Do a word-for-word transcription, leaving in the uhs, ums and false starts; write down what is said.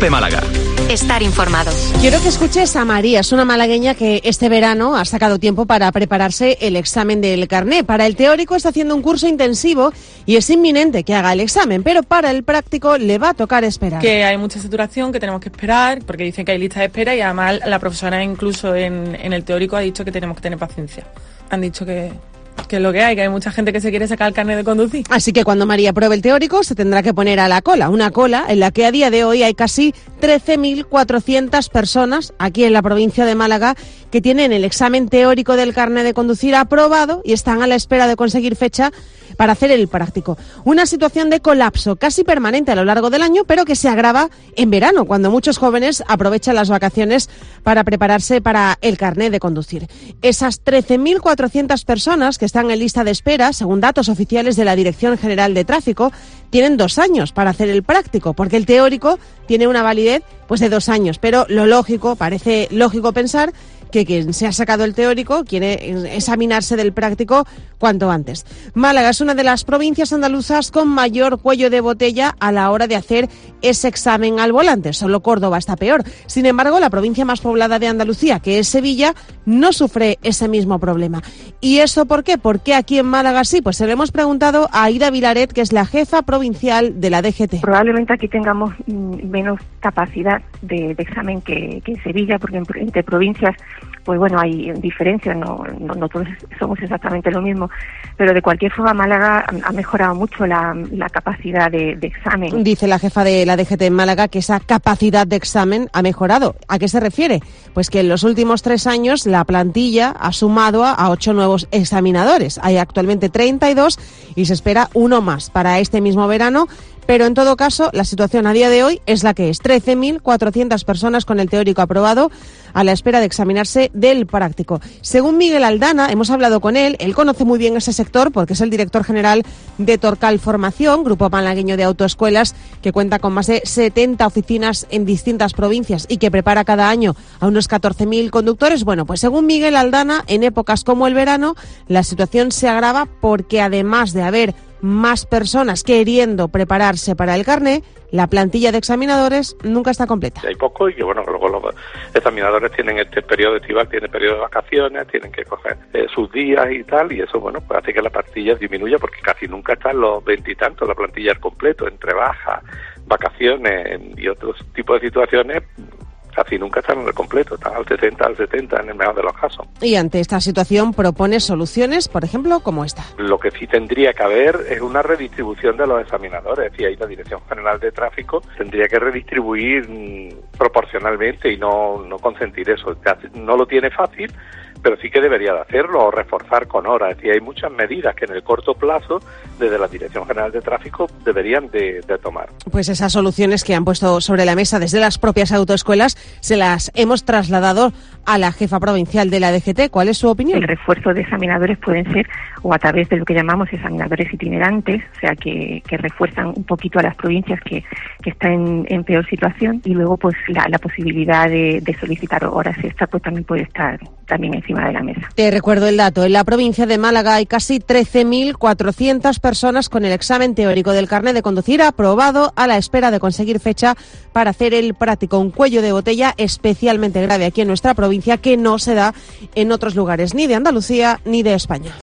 COPE Málaga. Estar informado. Quiero que escuches a María, es una malagueña que este verano ha sacado tiempo para prepararse el examen del carné. Para el teórico está haciendo un curso intensivo y es inminente que haga el examen, pero para el práctico le va a tocar esperar. Que hay mucha saturación, que tenemos que esperar, porque dicen que hay listas de espera y además la profesora incluso en, en el teórico ha dicho que tenemos que tener paciencia. Han dicho que... que es lo que hay, que hay mucha gente que se quiere sacar el carnet de conducir. Así que cuando María pruebe el teórico se tendrá que poner a la cola, una cola en la que a día de hoy hay casi trece mil cuatrocientas personas aquí en la provincia de Málaga que tienen el examen teórico del carnet de conducir aprobado y están a la espera de conseguir fecha para hacer el práctico. Una situación de colapso casi permanente a lo largo del año, pero que se agrava en verano, cuando muchos jóvenes aprovechan las vacaciones para prepararse para el carnet de conducir. Esas trece mil cuatrocientas personas que están en lista de espera, según datos oficiales de la Dirección General de Tráfico, tienen dos años para hacer el práctico, porque el teórico tiene una validez pues de dos años, pero lo lógico, parece lógico pensar que quien se ha sacado el teórico quiere examinarse del práctico cuanto antes. Málaga es una de las provincias andaluzas con mayor cuello de botella a la hora de hacer ese examen al volante. Solo Córdoba está peor. Sin embargo, la provincia más poblada de Andalucía, que es Sevilla, no sufre ese mismo problema. ¿Y eso por qué? ¿Por qué aquí en Málaga sí? Pues se lo hemos preguntado a Aida Vilaret, que es la jefa provincial de la D G T. Probablemente aquí tengamos menos capacidad de, de examen que, que en Sevilla, porque entre provincias pues bueno, hay diferencias, no, no, no todos somos exactamente lo mismo, pero de cualquier forma Málaga ha mejorado mucho la, la capacidad de, de examen. Dice la jefa de la D G T en Málaga que esa capacidad de examen ha mejorado. ¿A qué se refiere? Pues que en los últimos tres años la plantilla ha sumado a, a ocho nuevos examinadores. Hay actualmente treinta y dos y se espera uno más para este mismo verano. Pero en todo caso, la situación a día de hoy es la que es. trece mil cuatrocientas personas con el teórico aprobado a la espera de examinarse del práctico. Según Miguel Aldana, hemos hablado con él, él conoce muy bien ese sector porque es el director general de Torcal Formación, grupo malagueño de autoescuelas que cuenta con más de setenta oficinas en distintas provincias y que prepara cada año a unos catorce mil conductores. Bueno, pues según Miguel Aldana, en épocas como el verano, la situación se agrava porque además de haber más personas queriendo prepararse para el carné, la plantilla de examinadores nunca está completa. Hay poco y que bueno, luego los examinadores tienen este periodo estival, tienen periodo de vacaciones, tienen que coger eh, sus días y tal, y eso bueno, pues hace que la plantilla disminuya porque casi nunca están los veintitantos, la plantilla al completo, entre bajas, vacaciones y otros tipos de situaciones. Casi nunca están en el completo, están al sesenta, al setenta en el mejor de los casos. Y ante esta situación propone soluciones, por ejemplo, como esta. Lo que sí tendría que haber es una redistribución de los examinadores, es decir, ahí la Dirección General de Tráfico tendría que redistribuir mmm, proporcionalmente y no, no consentir eso. No lo tiene fácil, pero sí que debería de hacerlo o reforzar con horas. Es decir, hay muchas medidas que en el corto plazo, desde la Dirección General de Tráfico, deberían de, de tomar. Pues esas soluciones que han puesto sobre la mesa desde las propias autoescuelas se las hemos trasladado a la jefa provincial de la D G T. ¿Cuál es su opinión? El refuerzo de examinadores pueden ser o a través de lo que llamamos examinadores itinerantes, o sea, que, que refuerzan un poquito a las provincias que, que están en, en peor situación, y luego pues la, la posibilidad de, de solicitar horas extra pues también puede estar también encima de la mesa. Te recuerdo el dato, en la provincia de Málaga hay casi trece mil cuatrocientas personas con el examen teórico del carnet de conducir aprobado a la espera de conseguir fecha para hacer el práctico, un cuello de botella especialmente grave aquí en nuestra provincia que no se da en otros lugares ni de Andalucía ni de España.